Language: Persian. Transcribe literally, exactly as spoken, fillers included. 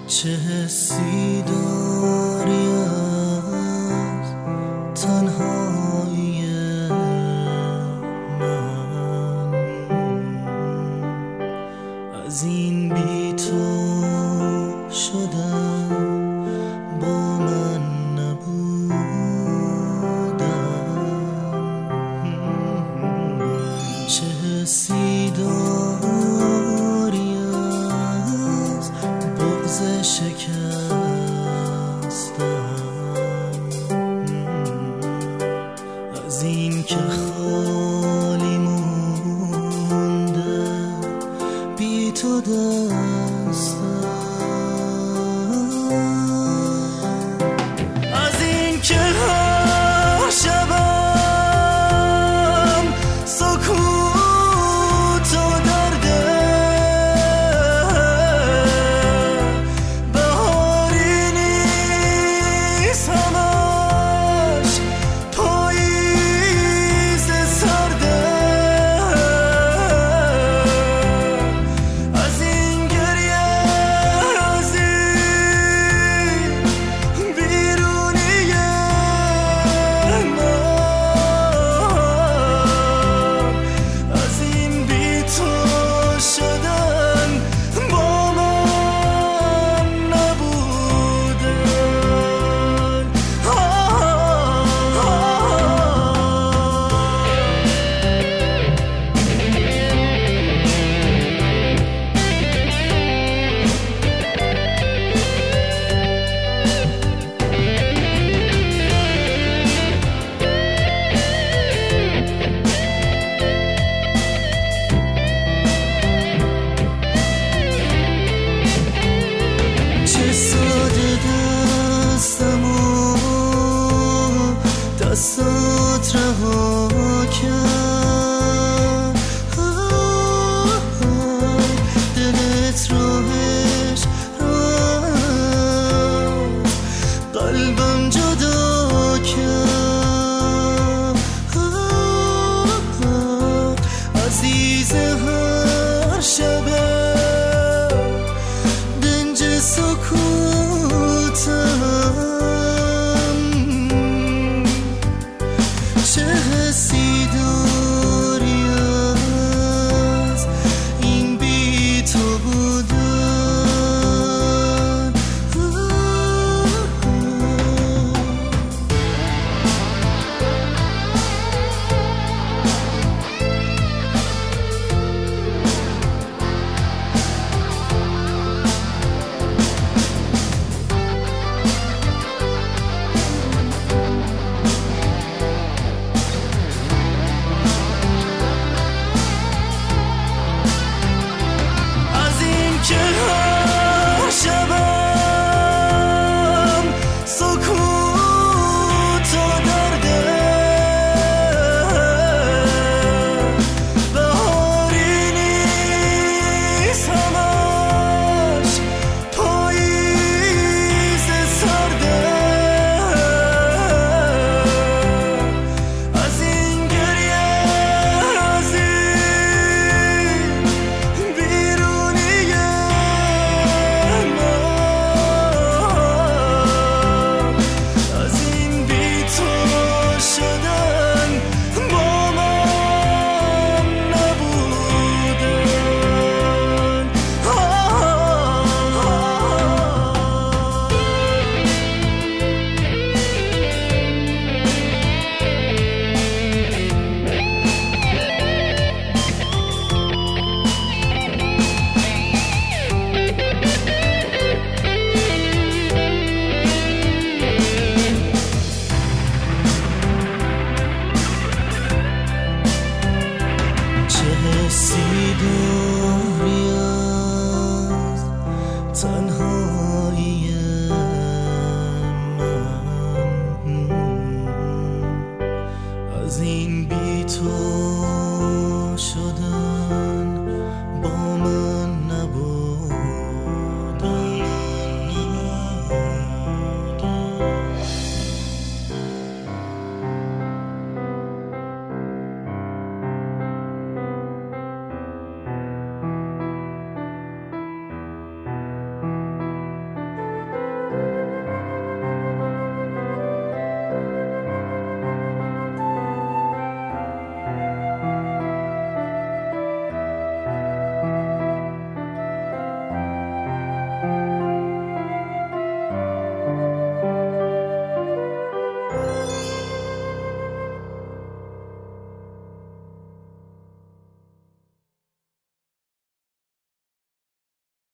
چه حسی داری از تنهایی من، از این بی تو شدم با من نبودم. چه حسی داری از بغض شکستم، از این که خالی مونده بی تو دستم، از این که هر شبم سکوت و درده، بهاری نیست همش پاییز سرده، از این گریه از این بیرونی من، از این بی تو شدن با من نبودن. چه ساده دستمو دستات رها کرد، دلت رو